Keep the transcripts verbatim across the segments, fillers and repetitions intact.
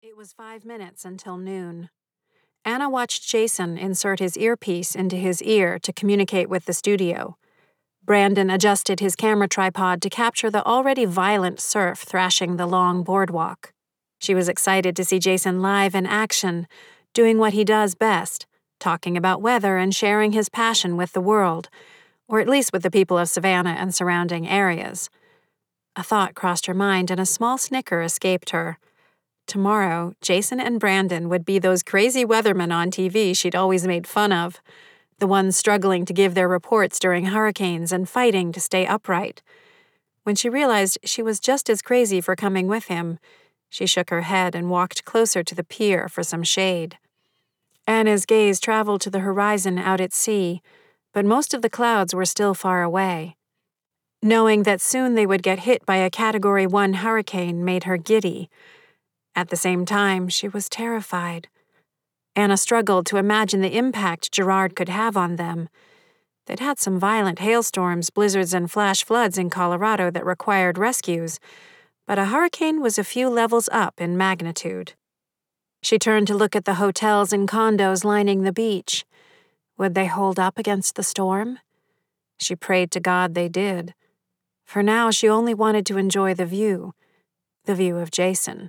It was five minutes until noon. Anna watched Jason insert his earpiece into his ear to communicate with the studio. Brandon adjusted his camera tripod to capture the already violent surf thrashing the long boardwalk. She was excited to see Jason live in action, doing what he does best, talking about weather and sharing his passion with the world, or at least with the people of Savannah and surrounding areas. A thought crossed her mind and a small snicker escaped her. Tomorrow, Jason and Brandon would be those crazy weathermen on T V she'd always made fun of, the ones struggling to give their reports during hurricanes and fighting to stay upright. When she realized she was just as crazy for coming with him, she shook her head and walked closer to the pier for some shade. Anna's gaze traveled to the horizon out at sea, but most of the clouds were still far away. Knowing that soon they would get hit by a Category one hurricane made her giddy. At the same time, she was terrified. Anna struggled to imagine the impact Gerard could have on them. They'd had some violent hailstorms, blizzards, and flash floods in Colorado that required rescues, but a hurricane was a few levels up in magnitude. She turned to look at the hotels and condos lining the beach. Would they hold up against the storm? She prayed to God they did. For now, she only wanted to enjoy the view, the view of Jason.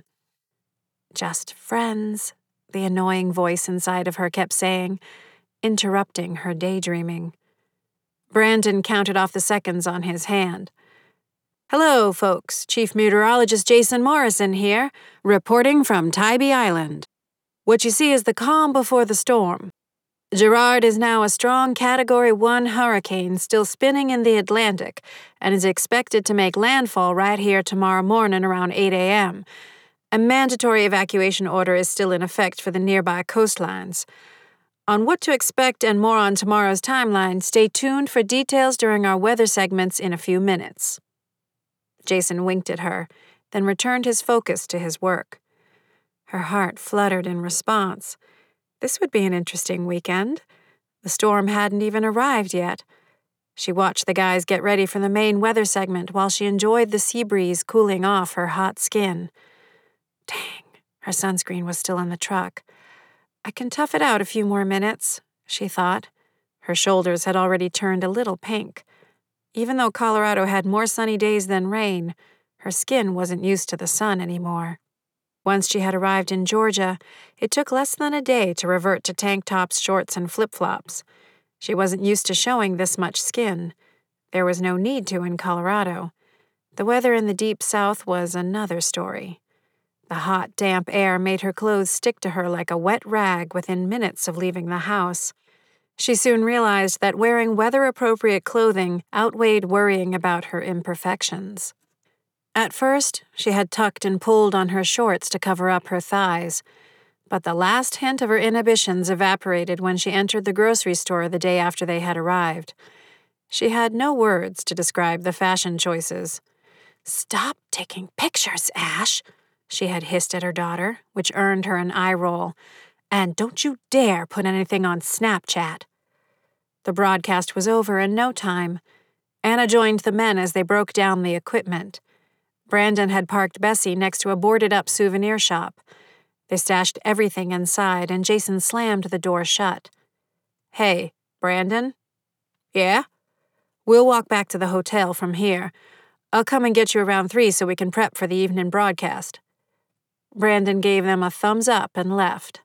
Just friends, the annoying voice inside of her kept saying, interrupting her daydreaming. Brandon counted off the seconds on his hand. Hello, folks. Chief Meteorologist Jason Morrison here, reporting from Tybee Island. What you see is the calm before the storm. Gerard is now a strong Category one hurricane still spinning in the Atlantic and is expected to make landfall right here tomorrow morning around eight a.m., A mandatory evacuation order is still in effect for the nearby coastlines. On what to expect and more on tomorrow's timeline, stay tuned for details during our weather segments in a few minutes. Jason winked at her, then returned his focus to his work. Her heart fluttered in response. This would be an interesting weekend. The storm hadn't even arrived yet. She watched the guys get ready for the main weather segment while she enjoyed the sea breeze cooling off her hot skin. Dang, her sunscreen was still in the truck. I can tough it out a few more minutes, she thought. Her shoulders had already turned a little pink. Even though Colorado had more sunny days than rain, her skin wasn't used to the sun anymore. Once she had arrived in Georgia, it took less than a day to revert to tank tops, shorts, and flip-flops. She wasn't used to showing this much skin. There was no need to in Colorado. The weather in the deep south was another story. The hot, damp air made her clothes stick to her like a wet rag within minutes of leaving the house. She soon realized that wearing weather-appropriate clothing outweighed worrying about her imperfections. At first, she had tucked and pulled on her shorts to cover up her thighs, but the last hint of her inhibitions evaporated when she entered the grocery store the day after they had arrived. She had no words to describe the fashion choices. "Stop taking pictures, Ash," she had hissed at her daughter, which earned her an eye roll. "And don't you dare put anything on Snapchat." The broadcast was over in no time. Anna joined the men as they broke down the equipment. Brandon had parked Bessie next to a boarded-up souvenir shop. They stashed everything inside, and Jason slammed the door shut. "Hey, Brandon?" "Yeah?" "We'll walk back to the hotel from here. I'll come and get you around three so we can prep for the evening broadcast." Brandon gave them a thumbs up and left.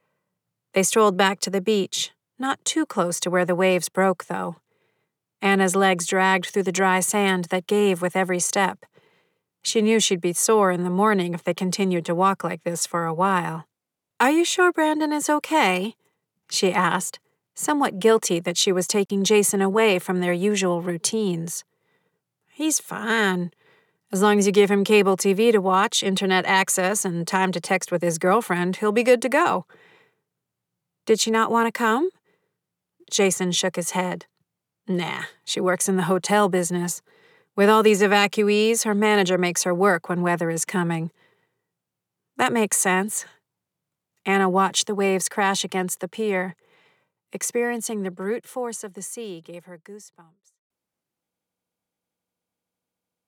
They strolled back to the beach, not too close to where the waves broke, though. Anna's legs dragged through the dry sand that gave with every step. She knew she'd be sore in the morning if they continued to walk like this for a while. "Are you sure Brandon is okay?" she asked, somewhat guilty that she was taking Jason away from their usual routines. "He's fine. As long as you give him cable T V to watch, internet access, and time to text with his girlfriend, he'll be good to go." "Did she not want to come?" Jason shook his head. "Nah, she works in the hotel business. With all these evacuees, her manager makes her work when weather is coming." "That makes sense." Anna watched the waves crash against the pier. Experiencing the brute force of the sea gave her goosebumps.